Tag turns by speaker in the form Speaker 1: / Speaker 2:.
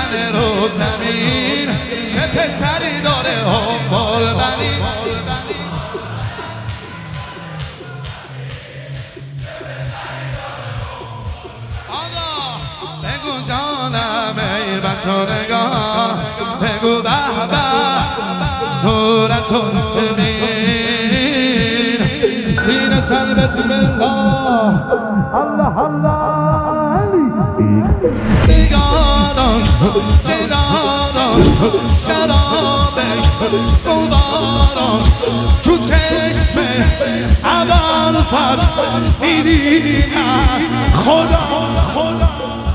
Speaker 1: میزنه رو زمین چه پسری داره هم بنی آقا بگو جانم ای بچه نگاه بگو به به صورتون ببین سینه سر بسم الله الله الله نگاران دلاران شرابش قباران تو چشم عبال فرش دیدی خدا